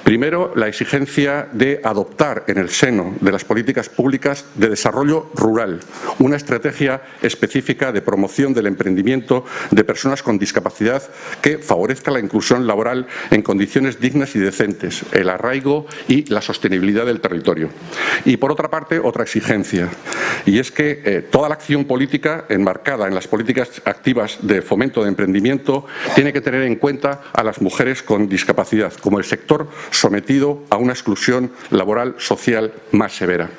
Primero, la exigencia de adoptar en el seno de las políticas públicas de desarrollo rural una estrategia específica de promoción del emprendimiento de personas con discapacidad que favorezca la inclusión laboral en condiciones dignas y decentes, el arraigo y la sostenibilidad del territorio. Y, por otra parte, otra exigencia, y es que toda la acción política enmarcada en las políticas activas de fomento de emprendimiento tiene que tener en cuenta a las mujeres con discapacidad como el sector sometido a una exclusión laboral social más severa.